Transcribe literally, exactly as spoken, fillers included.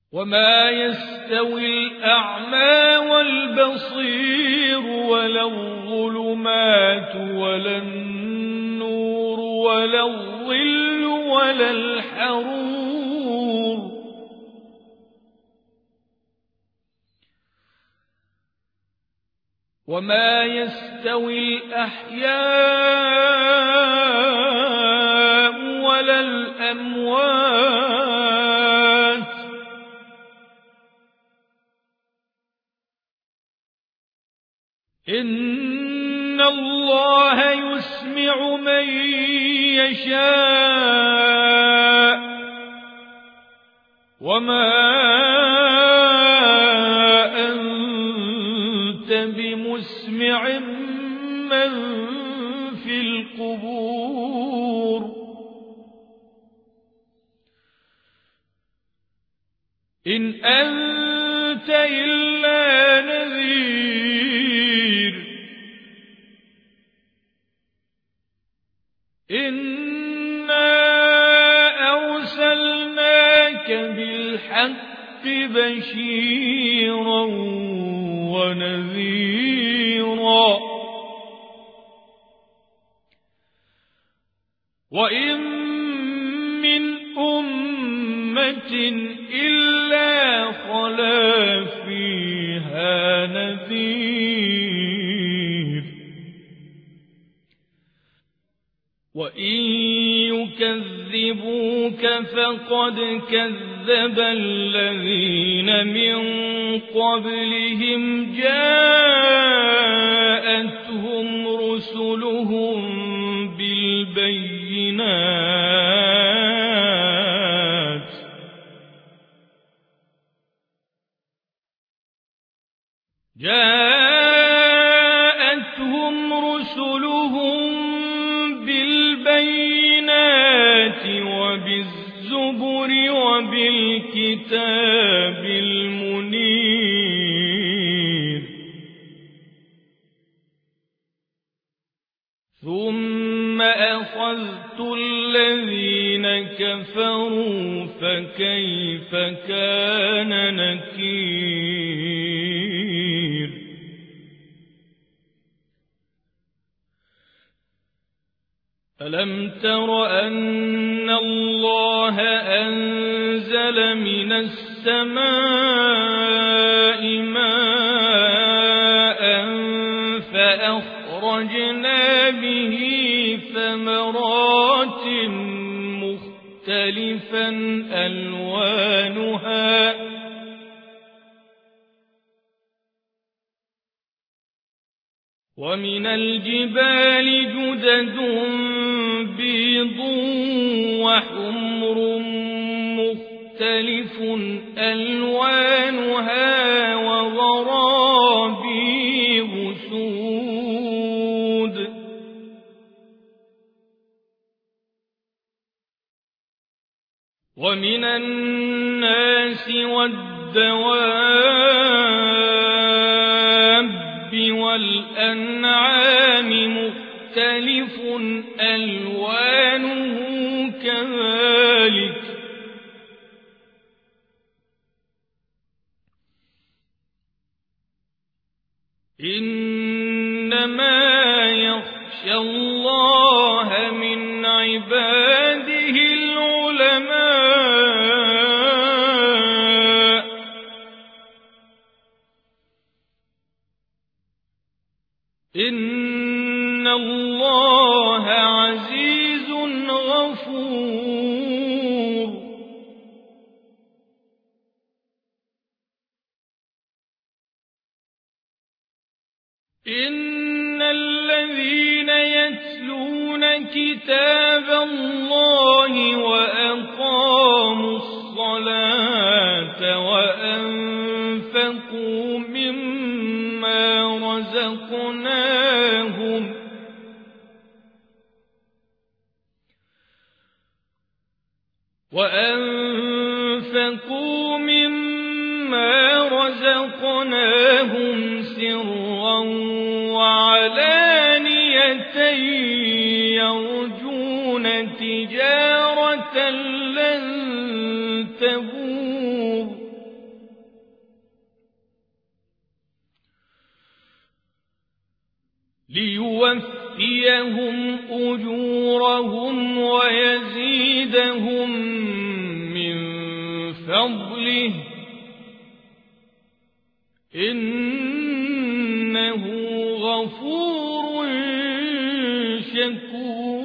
وما يستوي الأعمى والبصير ولا الظلمات ولا النور ولا الظل ولا الحرور وما يستوي الأحياء ولا الأموات إن الله يسمع من يشاء وما أنت بمسمع من في القبور إن أنت إلا نذير إنا أرسلناك بالحق بشيرا ونذيرا وإن من أمة إلا خلا فيها نذير وإن يكذبوك فقد كذب الذين من قبلهم جاءتهم رسلهم بالبينات جاءتهم رسلهم بالبينات وبالزبر وبالكتاب المنير ثم أخذت الذين كفروا فكيف كان نكير ألم تر أن الله أنزل من السماء ماء فأخرجنا به ثمرات مختلفا ألوانها ومن الجبال جدد بيض وحمر مختلف ألوانها وغرابيب سود ومن الناس والدواب والأنعام مختلف ألوانه كذلك إنما يخشى الله من عباده العلماء إن الله عزيز غفور إن الذين يتلون كتاب الله وأقاموا الصلاة وأنفقوا مما رزقناهم وأنفقوا مما رزقناهم سرا وعلانية يرجون تجارة لن تبور ليوفيهم أجورهم ويزيدهم من فضله إنه غفور شكور.